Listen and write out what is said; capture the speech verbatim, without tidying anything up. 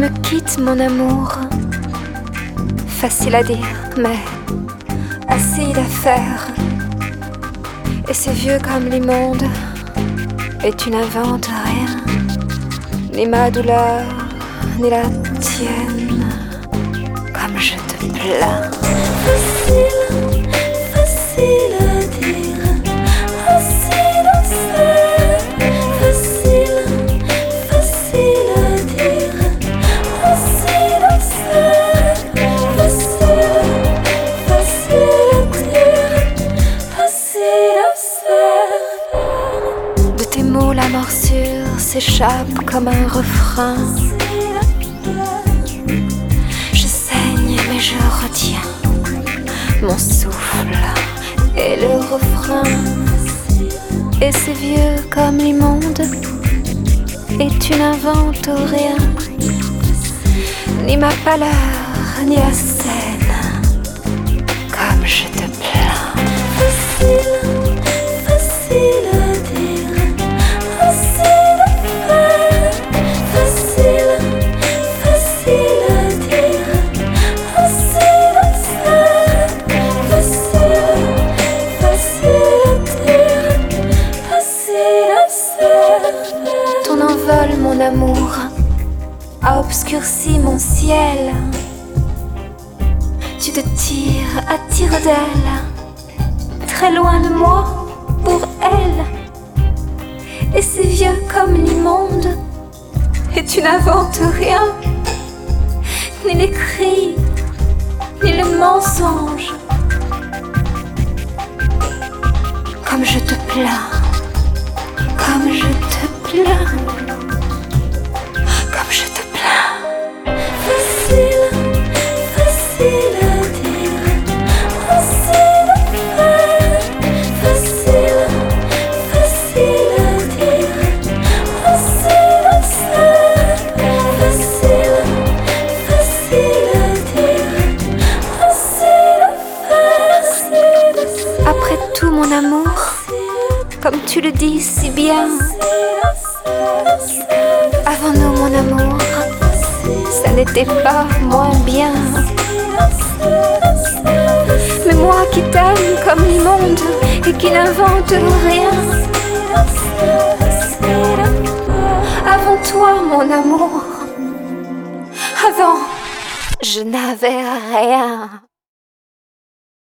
me quittes, mon amour. Facile à dire, mais acide à faire. Et c'est vieux comme l'immonde, et tu n'inventes rien, ni ma douleur, ni la tienne, comme je te plains. Facile, facile à dire, facile à faire. Facile, facile à dire, facile à faire. Facile, facile à dire, facile à faire. De tes mots la morsure s'échappe comme un refrain. Je saigne mais je retiens mon souffle et le refrain. Et c'est vieux comme l'immonde, et tu n'inventes rien, ni ma pâleur, ni la scène, comme je te plains. Facile, facile à dire, facile à faire. Facile, facile à dire, facile à faire. Facile, facile à dire, facile à faire. Ton envol, mon amour, a obscurci mon ciel. Tu te tires à tire-d'aile, très loin de moi, pour elle. Et c'est vieux comme l'immonde, et tu n'inventes rien, ni les cris, ni le mensonge. Comme je te plains, comme je te plains, comme je te plains. Facile, facile à dire, facile à faire. Facile, facile à dire, facile à faire. Facile, facile à dire, facile à faire. Après tout, mon amour, comme tu le dis si bien, avant nous, mon amour, ça n'était pas moins bien. Mais moi qui t'aime comme l'immonde et qui n'invente rien, avant toi, mon amour, avant, je n'avais rien.